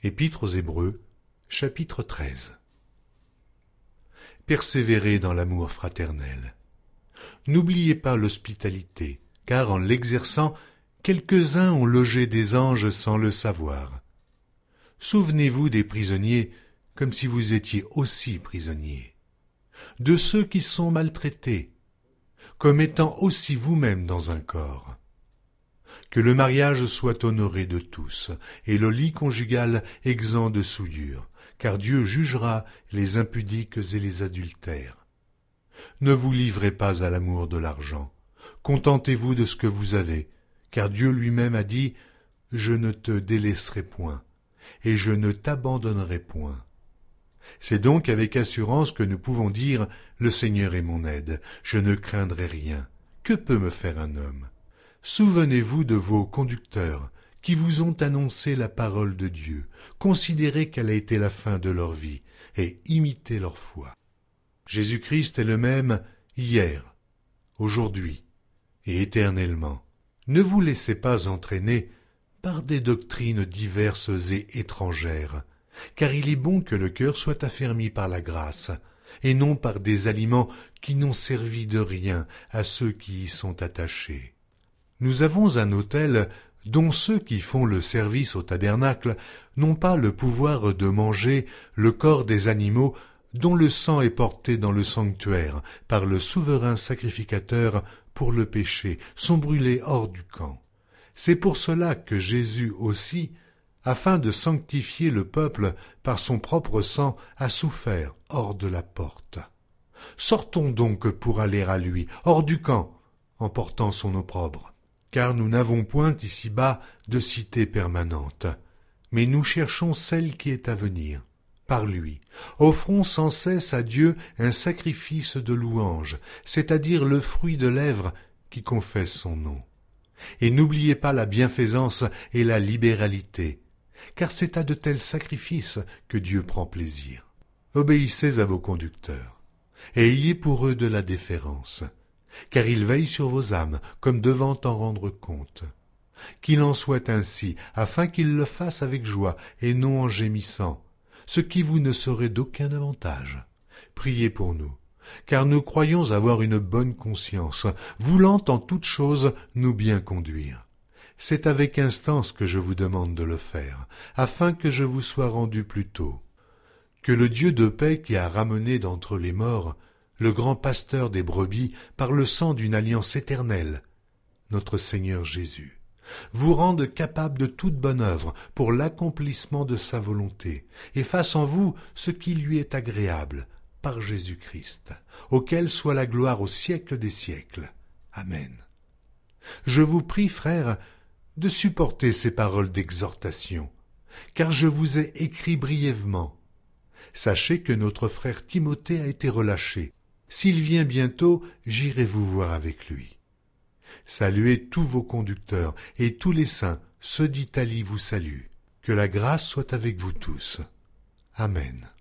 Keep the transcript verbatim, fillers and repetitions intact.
Épître aux Hébreux, chapitre treize. Persévérez dans l'amour fraternel. N'oubliez pas l'hospitalité, car en l'exerçant, quelques-uns ont logé des anges sans le savoir. Souvenez-vous des prisonniers comme si vous étiez aussi prisonniers, de ceux qui sont maltraités, comme étant aussi vous-même dans un corps. Que le mariage soit honoré de tous, et le lit conjugal exempt de souillure, car Dieu jugera les impudiques et les adultères. Ne vous livrez pas à l'amour de l'argent, contentez-vous de ce que vous avez, car Dieu lui-même a dit « Je ne te délaisserai point, et je ne t'abandonnerai point ». C'est donc avec assurance que nous pouvons dire « Le Seigneur est mon aide, je ne craindrai rien. Que peut me faire un homme ?» Souvenez-vous de vos conducteurs qui vous ont annoncé la parole de Dieu, considérez quelle a été la fin de leur vie et imitez leur foi. Jésus-Christ est le même hier, aujourd'hui et éternellement. Ne vous laissez pas entraîner par des doctrines diverses et étrangères, car il est bon que le cœur soit affermi par la grâce, et non par des aliments qui n'ont servi de rien à ceux qui y sont attachés. Nous avons un autel dont ceux qui font le service au tabernacle n'ont pas le pouvoir de manger le corps des animaux dont le sang est porté dans le sanctuaire par le souverain sacrificateur pour le péché, sont brûlés hors du camp. C'est pour cela que Jésus aussi, afin de sanctifier le peuple par son propre sang, a souffert hors de la porte. Sortons donc pour aller à lui, hors du camp, en portant son opprobre. Car nous n'avons point ici-bas de cité permanente, mais nous cherchons celle qui est à venir. Par lui, offrons sans cesse à Dieu un sacrifice de louange, c'est-à-dire le fruit de lèvres qui confesse son nom. Et n'oubliez pas la bienfaisance et la libéralité, car c'est à de tels sacrifices que Dieu prend plaisir. Obéissez à vos conducteurs, et ayez pour eux de la déférence, car ils veillent sur vos âmes, comme devant en rendre compte. Qu'il en soit ainsi, afin qu'ils le fassent avec joie, et non en gémissant, ce qui vous ne serait d'aucun avantage. Priez pour nous, car nous croyons avoir une bonne conscience, voulant en toutes choses nous bien conduire. C'est avec instance que je vous demande de le faire, afin que je vous sois rendu plus tôt. Que le Dieu de paix qui a ramené d'entre les morts le grand pasteur des brebis par le sang d'une alliance éternelle, notre Seigneur Jésus, vous rende capable de toute bonne œuvre pour l'accomplissement de sa volonté, et fasse en vous ce qui lui est agréable, par Jésus-Christ, auquel soit la gloire au siècle des siècles. Amen. Je vous prie, frères, de supporter ces paroles d'exhortation, car je vous ai écrit brièvement. Sachez que notre frère Timothée a été relâché. S'il vient bientôt, j'irai vous voir avec lui. Saluez tous vos conducteurs, et tous les saints, ceux d'Italie vous saluent. Que la grâce soit avec vous tous. Amen.